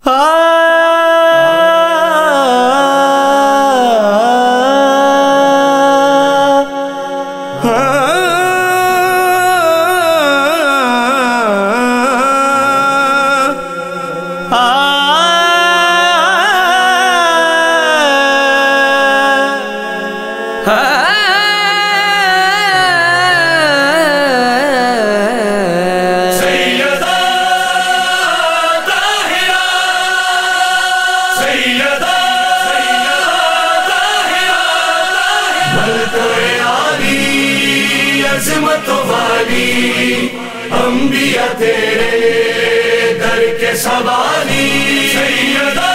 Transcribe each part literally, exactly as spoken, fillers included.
انبیاء تیرے در کے سوالی سیدہ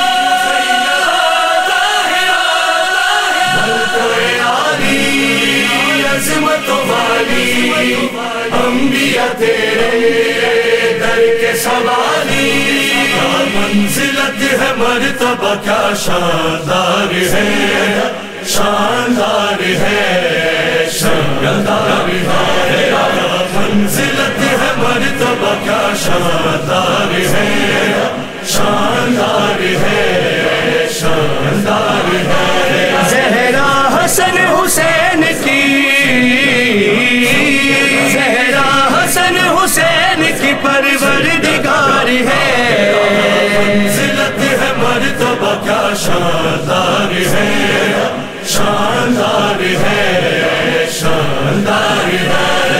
طاہرہ ملکہ عالی عظمت والی انبیاء تیرے در کے سوالی منزلت ہے مرتبہ کیا شاندار ہے شاندار ہے شاندار ہے منزلت ہے مرتبہ کیا شاندار ہے شاندار ہے شاندار ہے زہرا حسن حسین کی زہرا حسن حسین کی پروردگار ہے منزلت ہے مرتبہ کیا شاندار ہے شاندار ہے شاندار ہے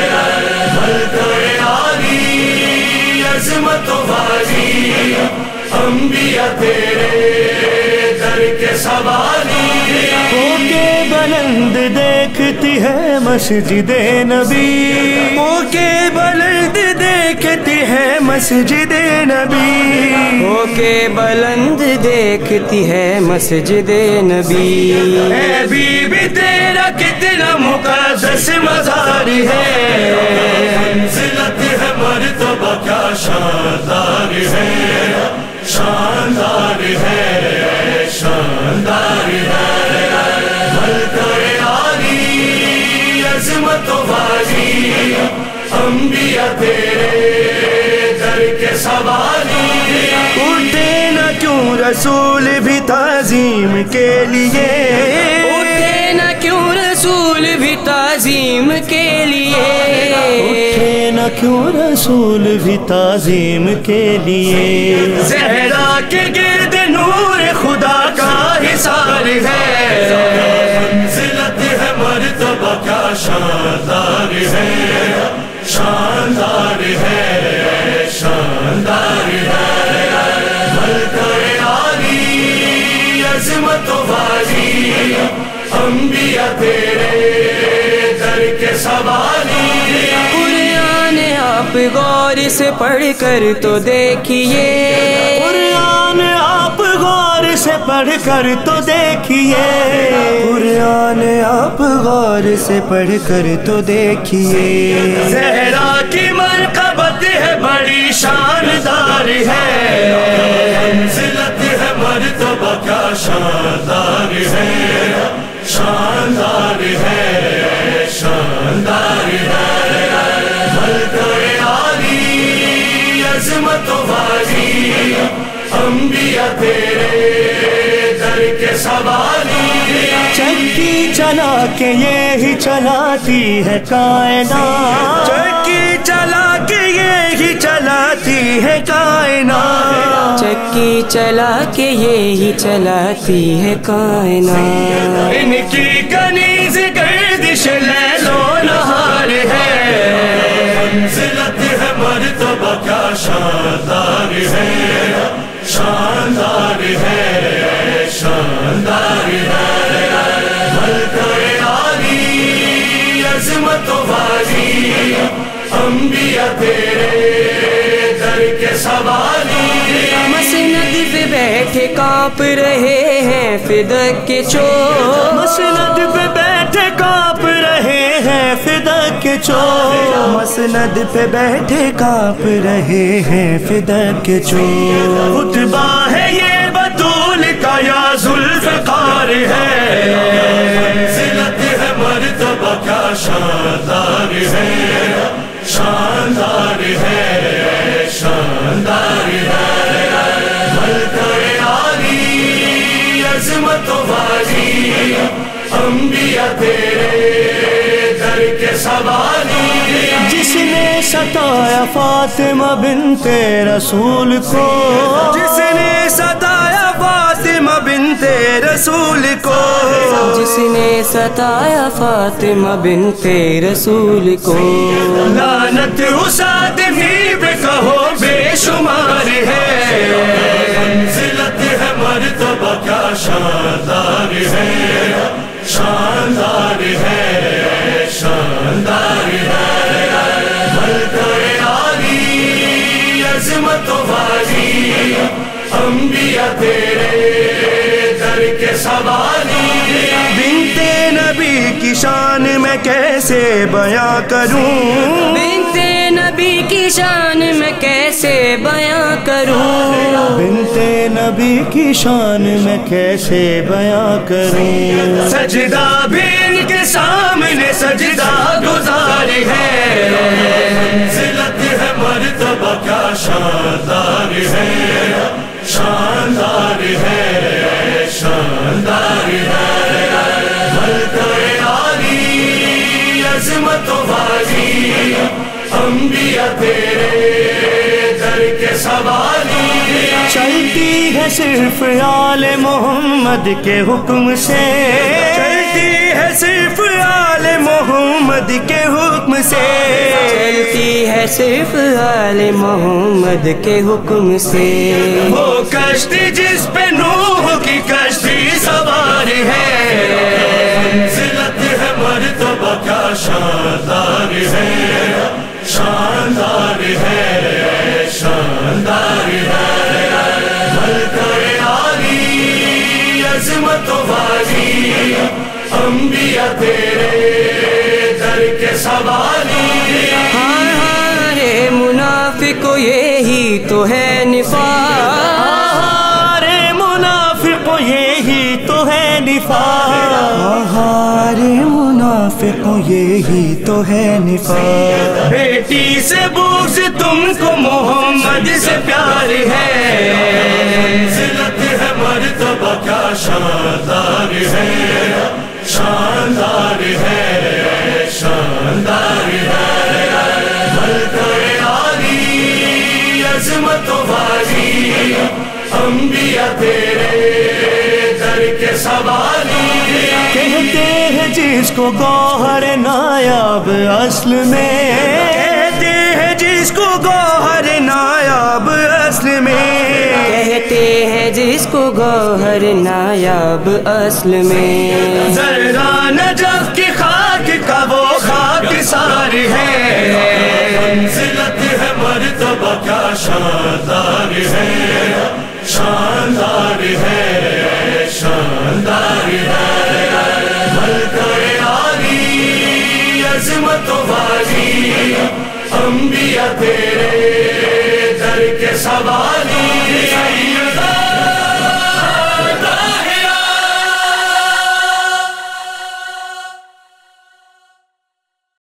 عظمت والی انبیاء تیرے در کے سوالی ہو کے بلند دیکھتی ہے مسجد نبی ہو کے بلند دیکھتی ہے مسجد نبی ہو کے بلند دیکھتی ہے مسجد نبی اے بی بی تیرا کتنا مقدس مزار ہے منزلت ہے مرتبہ کیا شاندار ہے شاندار ہے شاندار ہے ملکہ عالی عظمت والی انبیاء تیرے در کے سوالی اٹھے نہ کیوں رسول بھی تعظیم کے لیے اٹھے نہ کیوں رسول بھی تعظیم کے لیے اٹھے نہ کیوں رسول بھی تعظیم کے لیے زہرا کے گرد نور خدا کا حصار ہے منزلت ہے مرتبہ کیا شاندار ہے شاندار ہے شاندار ہے ملکہ عالی عظمت والی انبیاء تیرے در کے سوالی آپ غور سے پڑھ کر تو دیکھیے قرآن آپ غور سے پڑھ کر تو دیکھیے قرآن آپ غور سے پڑھ کر تو دیکھیے زہرا کی مرقبت ہے بڑی شاندار ہے منزلت ہے مرتبہ کیا شاندار ہے شاندار ہے شاندار ہے عظمت والی انبیاء تیرے در کے سوالی چکی چلا کے یہی چلاتی ہے کائنات چکی چلا کے یہی چلاتی ہے کائنات چکی چلا کے یہی چلاتی ہے کائنات ان کی کنیز گردش لیل و نہار ہے منزلت ہے مرتبہ کیا شاندار ہے شاندار ہے شاندار ہے ملکہ عالی عظمت والی انبیاء تیرے در کے سوالی مسند پہ بیٹھے کانپ رہے ہیں فدق کے چور مسند پہ بیٹھے کانپ رہے ہیں فدق کے چور مسند پہ بیٹھے کانپ رہے ہیں فدق کے چور خطبہ ہے یہ بطول کا یا ذوالفقار ہے منزلت ہے مرتبہ کیا شاندار ہے شاندار ہے شاندار ہے ملکہ عظمت والی انبیاء تیرے در کے سوالی، جس نے ستایا فاطمہ بنت رسول کو، جس نے ستایا فاطمہ بنت رسول کو، جس نے ستایا فاطمہ بنت رسول کو، لعنت اس آدمی پہ کہو بے شمار ہے، منزلت ہے مرتبہ کیا شاندار ہے، شاندار ہے، شاندار ہے، ملکہ عالی عظمت والی انبیاء تیرے در کے سوالی، بنت نبی کی شان میں کیسے بیاں کروں، بنت نبی کی شان میں کیسے بیاں کروں، بنت نبی کی شان میں کیسے بیاں کروں، سجدہ بھی ان کے سامنے سجدہ گزار ہے، منزلت ہے مرتبہ کیا شاندار ہے، شاندار ہے، شاندار ہے، ملکہ عالی عظمت والی انبیاء تیرے در کے سوالی، چلتی ہے صرف آل محمد کے حکم سے، چلتی ہے صرف آل محمد کے حکم سے، چلتی ہے صرف آل محمد کے حکم سے، وہ کشتی جس پہ نوح کی کشتی سوار ہے، منزلت ہے مرتبہ کیا شاندار ہے، شاندار ہے، شاندار ہے، ملکہ عالی عظمت والی انبیاء تیرے در کے سوالی، ہاں ہاں رے منافق یہی تو ہے نفاق، ہمارے منافق یہی تو ہے نفاق، ہمارے منافق یہی تو ہے نفاق، بیٹی سے بغض تم کو محمد سے پیار ہے، منزلت ہے مرتبہ کیا شاندار ہے، شاندار ہے، شاندار ہے، ملکہ عالی عظمت والی انبیاء تیرے در کے سوالی، کہتے ہیں جس کو گوہر نایاب اصل میں، کہتے ہیں جس کو گوہر نایاب اصل میں، کہتے ہیں جس کو گوہر نایاب اصل میں، ذرا نجف کی خاک کا وہ خاک سار ہے، منزلت ہے مرتبہ کیا شاندار ہے، شاندار ہے، شاندار ہے، ملکہ عالی عظمت والی انبیاء تیرے در کے سوالی،